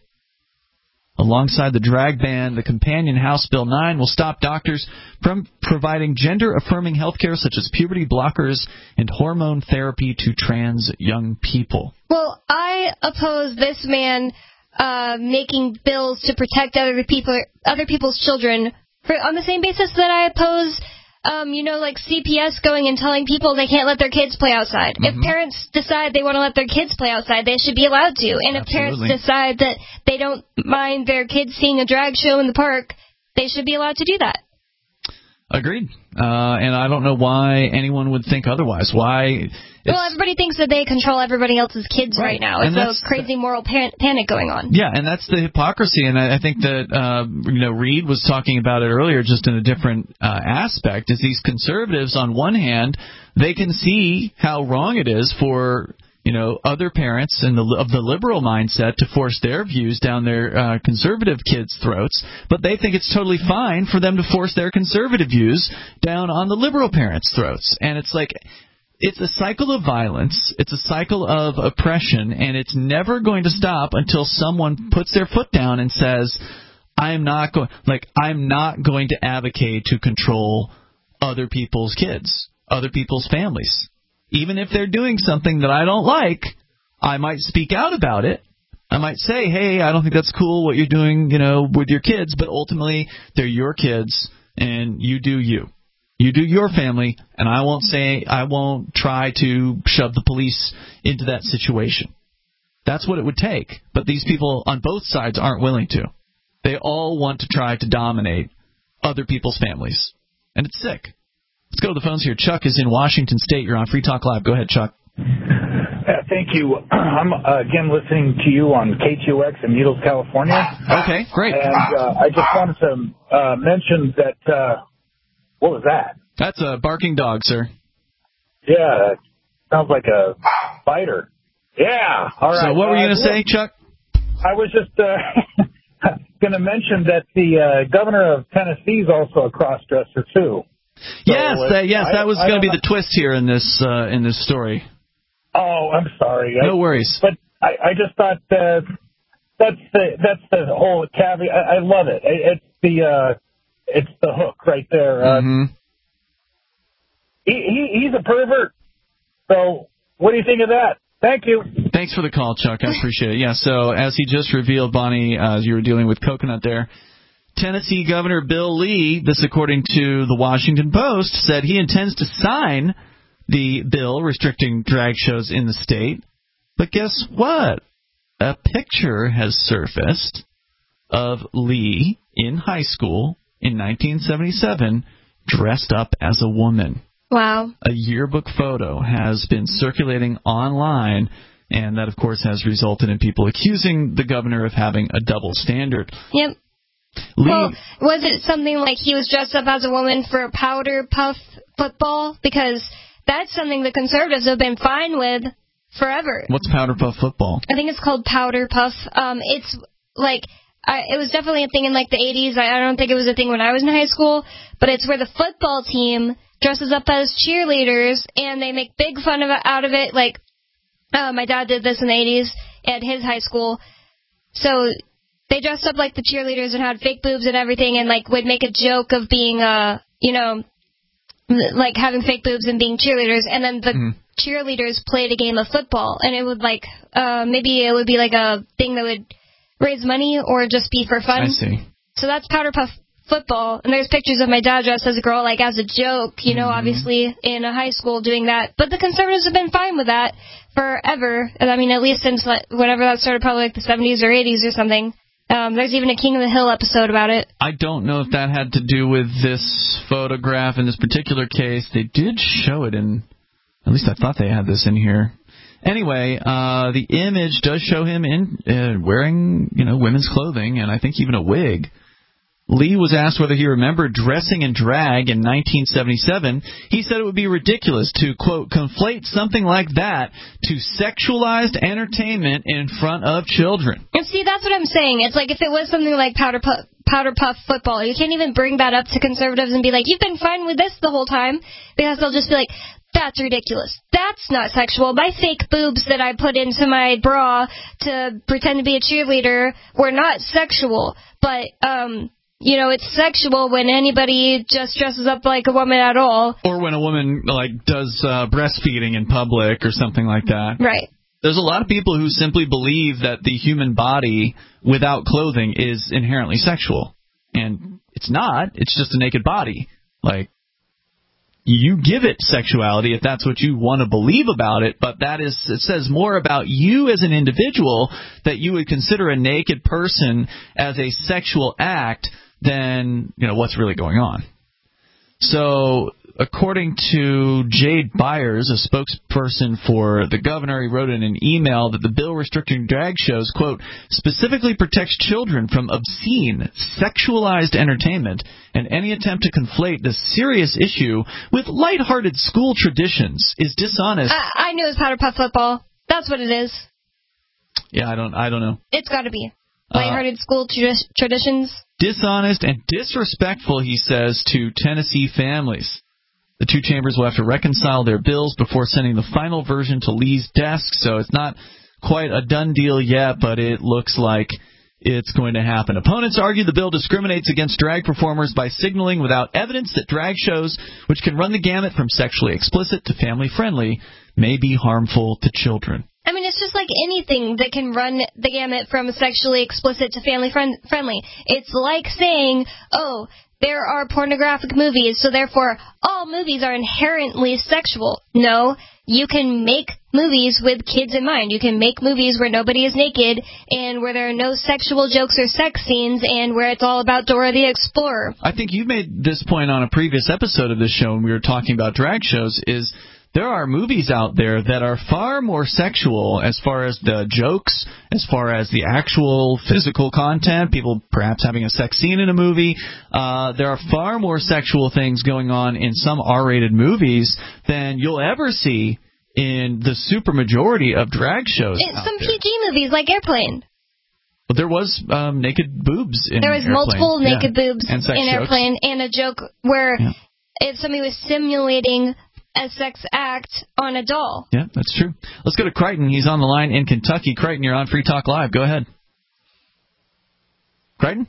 Alongside the drag ban, the companion House Bill nine will stop doctors from providing gender-affirming health care such as puberty blockers and hormone therapy to trans young people. Well, I oppose this man uh, making bills to protect other people, other people's children for, on the same basis that I oppose Um, you know, like C P S going and telling people they can't let their kids play outside. Mm-hmm. If parents decide they want to let their kids play outside, they should be allowed to. And if Absolutely. parents decide that they don't mind their kids seeing a drag show in the park, they should be allowed to do that. Agreed. Uh, and I don't know why anyone would think otherwise. Why? Well, everybody thinks that they control everybody else's kids right, right now. It's a crazy moral pan- panic going on. Yeah, and that's the hypocrisy. And I, I think that, uh, you know, Reed was talking about it earlier just in a different uh, aspect, is these conservatives, on one hand, they can see how wrong it is for, you know, other parents in the, of the liberal mindset to force their views down their uh, conservative kids' throats, but they think it's totally fine for them to force their conservative views down on the liberal parents' throats. And it's like, it's a cycle of violence, it's a cycle of oppression, and it's never going to stop until someone puts their foot down and says, I'm not going, like, I'm not going to advocate to control other people's kids, other people's families. Even if they're doing something that I don't like, I might speak out about it. I might say, hey, I don't think that's cool what you're doing, you know, with your kids, but ultimately they're your kids and you do you. You do your family, and I won't say, I won't try to shove the police into that situation. That's what it would take. But these people on both sides aren't willing to. They all want to try to dominate other people's families. And it's sick. Let's go to the phones here. Chuck is in Washington State. You're on Free Talk Live. Go ahead, Chuck. Yeah, thank you. I'm, uh, again, listening to you on K T O X in Needles, California. Okay, great. And uh, I just wanted to uh, mention that, uh, what was that? That's a barking dog, sir. Yeah, it sounds like a fighter. Yeah, all right. So what were you going to uh, say, Chuck? I was just uh, going to mention that the uh, governor of Tennessee is also a cross-dresser, too. So yes, uh, yes, that was going to be know. the twist here in this uh, in this story. Oh, I'm sorry. No I, worries. But I, I just thought uh, that's the that's the whole caveat. I, I love it. it. It's the uh, it's the hook right there. Uh, mm-hmm. he, he he's a pervert. So what do you think of that? Thank you. Thanks for the call, Chuck. I appreciate it. Yeah. So as he just revealed, Bonnie, uh, as you were dealing with Coconut there, Tennessee Governor Bill Lee, this according to the Washington Post, said he intends to sign the bill restricting drag shows in the state. But guess what? A picture has surfaced of Lee in high school in nineteen seventy-seven dressed up as a woman. Wow. A yearbook photo has been circulating online, and that, of course, has resulted in people accusing the governor of having a double standard. Yep. Lee, well, was it something like he was dressed up as a woman for powder puff football? Because that's something the conservatives have been fine with forever. What's powder puff football? I think it's called powder puff. Um, it's like I, it was definitely a thing in like the eighties. I, I don't think it was a thing when I was in high school, but it's where the football team dresses up as cheerleaders and they make big fun of it, out of it. Like, uh, my dad did this in the eighties at his high school. So they dressed up like the cheerleaders and had fake boobs and everything, and like would make a joke of being, uh, you know, like having fake boobs and being cheerleaders, and then the mm. cheerleaders played a game of football, and it would like, uh, maybe it would be like a thing that would raise money or just be for fun. I see. So that's Powder Puff football, and there's pictures of my dad dressed as a girl, like as a joke, you know, mm-hmm. obviously in a high school doing that. But the conservatives have been fine with that forever. I mean, at least since like, whenever that started, probably like the seventies or eighties or something. Um, there's even a King of the Hill episode about it. I don't know if that had to do with this photograph in this particular case. They did show it in, at least I thought they had this in here. Anyway, uh, the image does show him in uh, wearing, you know, women's clothing, and I think even a wig. Lee was asked whether he remembered dressing in drag in nineteen seventy-seven. He said it would be ridiculous to, quote, conflate something like that to sexualized entertainment in front of children. And see, that's what I'm saying. It's like if it was something like Powder Puff, Powder Puff football, you can't even bring that up to conservatives and be like, you've been fine with this the whole time, because they'll just be like, that's ridiculous. That's not sexual. My fake boobs that I put into my bra to pretend to be a cheerleader were not sexual. But, um... you know, it's sexual when anybody just dresses up like a woman at all. Or when a woman, like, does uh, breastfeeding in public or something like that. Right. There's a lot of people who simply believe that the human body without clothing is inherently sexual. And it's not. It's just a naked body. Like, you give it sexuality if that's what you want to believe about it, but that is, it says more about you as an individual that you would consider a naked person as a sexual act than, you know, what's really going on. So, according to Jade Byers, a spokesperson for the governor, he wrote in an email that the bill restricting drag shows, quote, specifically protects children from obscene, sexualized entertainment, and any attempt to conflate this serious issue with lighthearted school traditions is dishonest. I, I knew it was Powder Puff football. That's what it is. Yeah, I don't, I don't know. It's got to be. Lighthearted uh, school tra- traditions. Dishonest and disrespectful, he says, to Tennessee families. The two chambers will have to reconcile their bills before sending the final version to Lee's desk, so it's not quite a done deal yet, but it looks like it's going to happen. Opponents argue the bill discriminates against drag performers by signaling without evidence that drag shows, which can run the gamut from sexually explicit to family-friendly, may be harmful to children. I mean, it's just like anything that can run the gamut from sexually explicit to family friend- friendly. It's like saying, oh, there are pornographic movies, so therefore all movies are inherently sexual. No, you can make movies with kids in mind. You can make movies where nobody is naked and where there are no sexual jokes or sex scenes and where it's all about Dora the Explorer. I think you made this point on a previous episode of this show when we were talking about drag shows, is there are movies out there that are far more sexual as far as the jokes, as far as the actual physical content, people perhaps having a sex scene in a movie. Uh, there are far more sexual things going on in some R-rated movies than you'll ever see in the supermajority of drag shows. In some there. P G movies like Airplane. But there was um, naked boobs in Airplane. There was Airplane. multiple yeah. naked boobs and sex in jokes. Airplane, and a joke where yeah. if somebody was simulating a sex act on a doll. Yeah, that's true. Let's go to Crichton. He's on the line in Kentucky. Crichton, you're on Free Talk Live. Go ahead. Crichton?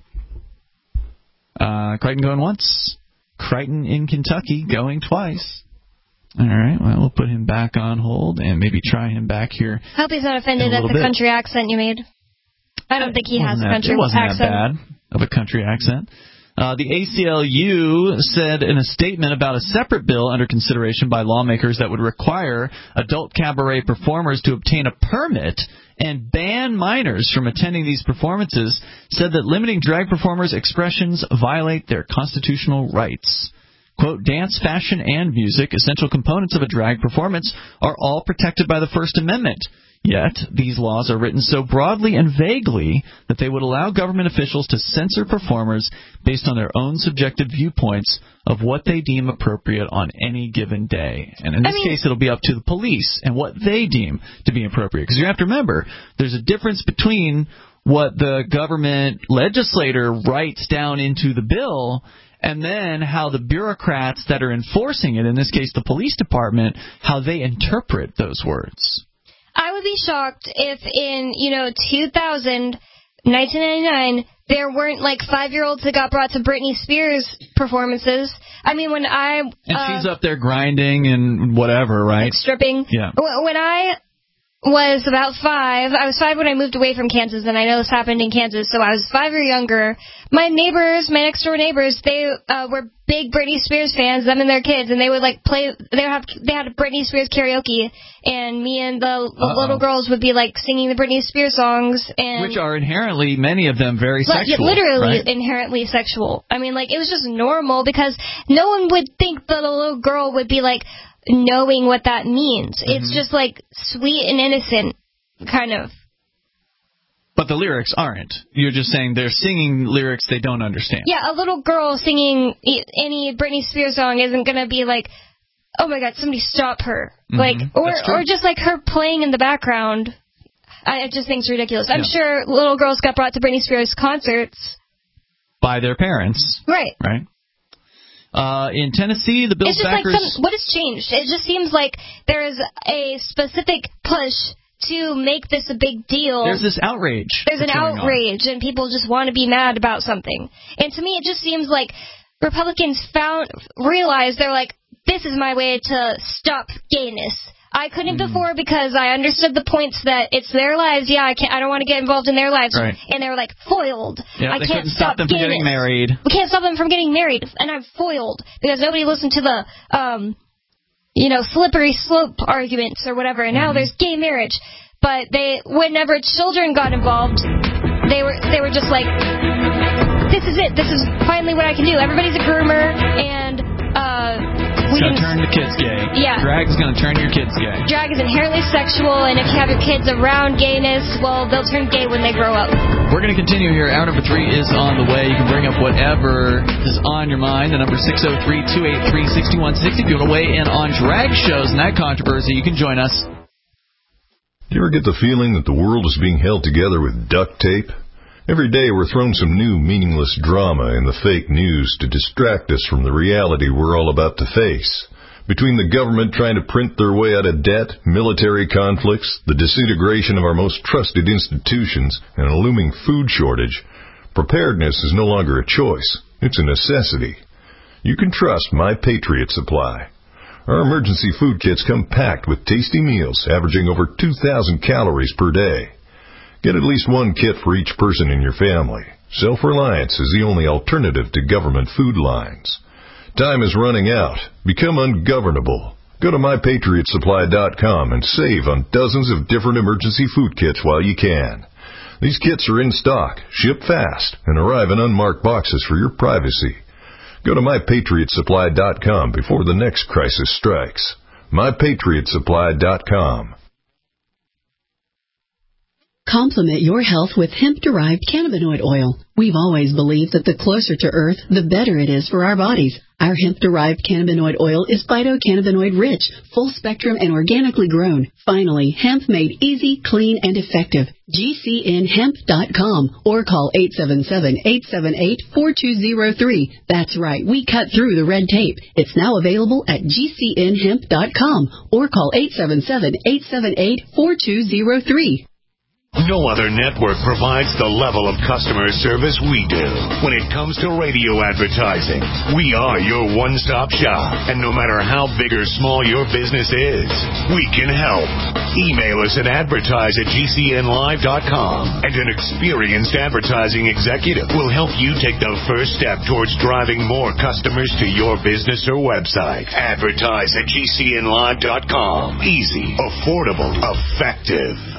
Uh, Crichton going once. Crichton in Kentucky going twice. All right, well, we'll put him back on hold and maybe try him back here. I hope he's not offended at the bit. country accent you made. I don't think he has a country accent. It wasn't accent. that bad of a country accent. Uh, the A C L U said in a statement about a separate bill under consideration by lawmakers that would require adult cabaret performers to obtain a permit and ban minors from attending these performances, said that limiting drag performers' expressions violate their constitutional rights. Quote, dance, fashion, and music, essential components of a drag performance, are all protected by the First Amendment. Yet, these laws are written so broadly and vaguely that they would allow government officials to censor performers based on their own subjective viewpoints of what they deem appropriate on any given day. And in this I mean, case, it'll be up to the police and what they deem to be appropriate. Because you have to remember, there's a difference between what the government legislator writes down into the bill and then how the bureaucrats that are enforcing it, in this case the police department, how they interpret those words. I would be shocked if in, you know, two thousand, nineteen ninety-nine, there weren't, like, five-year-olds that got brought to Britney Spears performances. I mean, when I... And uh, she's up there grinding and whatever, right? Like stripping. Yeah. When I was about five, I was five when I moved away from Kansas, and I know this happened in Kansas, so I was five or younger. My neighbors, my next-door neighbors, they uh, were big Britney Spears fans, them and their kids, and they would, like, play... They would have they had Britney Spears karaoke, and me and the, the little girls would be, like, singing the Britney Spears songs. And which are inherently, many of them, very like, sexual. Literally right? inherently sexual. I mean, like, it was just normal, because no one would think that a little girl would be, like, knowing what that means. Mm-hmm. It's just, like, sweet and innocent, kind of. But the lyrics aren't. You're just saying they're singing lyrics they don't understand. Yeah, a little girl singing any Britney Spears song isn't going to be like, oh my God, somebody stop her. Mm-hmm. Like, or or just like her playing in the background. I, I just think it's ridiculous. I'm yeah. sure little girls got brought to Britney Spears concerts. By their parents. Right. Right. Uh, in Tennessee, the Bills it's just backers... Like some, what has changed? It just seems like there is a specific push to make this a big deal. There's this outrage. There's an outrage, on. and people just want to be mad about something. And to me, it just seems like Republicans found realized they're like, this is my way to stop gayness. I couldn't mm. before because I understood the points that it's their lives. Yeah, I can't. I don't want to get involved in their lives. Right. And they were like foiled. Yeah, I they can't stop, stop them gayness. from getting married. We can't stop them from getting married, and I'm foiled because nobody listened to the, um, you know, slippery slope arguments or whatever. And now mm-hmm. there's gay marriage. But they, whenever children got involved, they were they were just like, this is it. This is finally what I can do. Everybody's a groomer, and uh, we it's gonna can turn the kids gay. Yeah, drag is gonna turn your kids gay. Drag is inherently sexual, and if you have your kids around gayness, well, they'll turn gay when they grow up. We're gonna continue here. Hour number three is on the way. You can bring up whatever is on your mind. The number six zero three, two eight three, six one six zero. If you want to weigh in on drag shows and that controversy, you can join us. Do you ever get the feeling that the world is being held together with duct tape? Every day we're thrown some new meaningless drama in the fake news to distract us from the reality we're all about to face. Between the government trying to print their way out of debt, military conflicts, the disintegration of our most trusted institutions, and a looming food shortage, preparedness is no longer a choice. It's a necessity. You can trust My Patriot Supply. Our emergency food kits come packed with tasty meals averaging over two thousand calories per day. Get at least one kit for each person in your family. Self-reliance is the only alternative to government food lines. Time is running out. Become ungovernable. Go to my patriot supply dot com and save on dozens of different emergency food kits while you can. These kits are in stock, ship fast, and arrive in unmarked boxes for your privacy. Go to my patriot supply dot com before the next crisis strikes. my patriot supply dot com. Complement your health with hemp-derived cannabinoid oil. We've always believed that the closer to Earth, the better it is for our bodies. Our hemp-derived cannabinoid oil is phytocannabinoid-rich, full-spectrum, and organically grown. Finally, hemp made easy, clean, and effective. G C N hemp dot com or call eight seven seven, eight seven eight, four two zero three. That's right, we cut through the red tape. It's now available at G C N hemp dot com or call eight seven seven, eight seven eight, four two zero three. No other network provides the level of customer service we do. When it comes to radio advertising, we are your one-stop shop. And no matter how big or small your business is, we can help. Email us at advertise at G C N live dot com, and an experienced advertising executive will help you take the first step towards driving more customers to your business or website. Advertise at G C N live dot com. Easy, affordable, effective.